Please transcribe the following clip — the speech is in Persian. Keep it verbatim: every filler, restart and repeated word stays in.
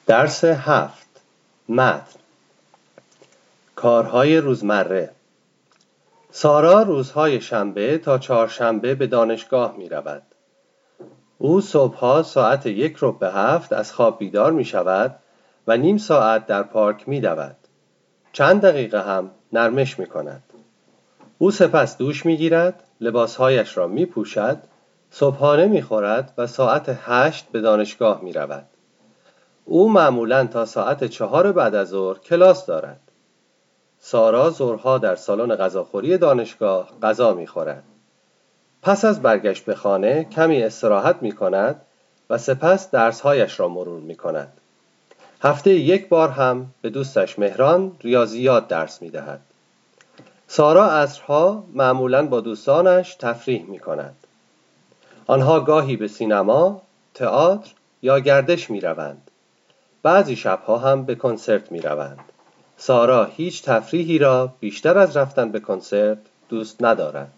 درس هفت. متن. کارهای روزمره. سارا روزهای شنبه تا چهارشنبه به دانشگاه می رود. او صبحها ساعت یک رو به هفت از خواب بیدار می شود و نیم ساعت در پارک می دود. چند دقیقه هم نرمش می کند. او سپس دوش می گیرد، لباسهایش را می پوشد، صبحانه می خورد و ساعت هشت به دانشگاه می رود. او معمولاً تا ساعت چهار بعد از ظهر کلاس دارد. سارا ظهرها در سالن غذاخوری دانشگاه غذا می‌خورد. پس از برگشت به خانه کمی استراحت می‌کند و سپس درس‌هایش را مرور می‌کند. هفته یک بار هم به دوستش مهران ریاضیات درس می‌دهد. سارا عصرها معمولاً با دوستانش تفریح می‌کند. آنها گاهی به سینما، تئاتر یا گردش می‌روند. بعضی شبها هم به کنسرت می روند. سارا هیچ تفریحی را بیشتر از رفتن به کنسرت دوست ندارد.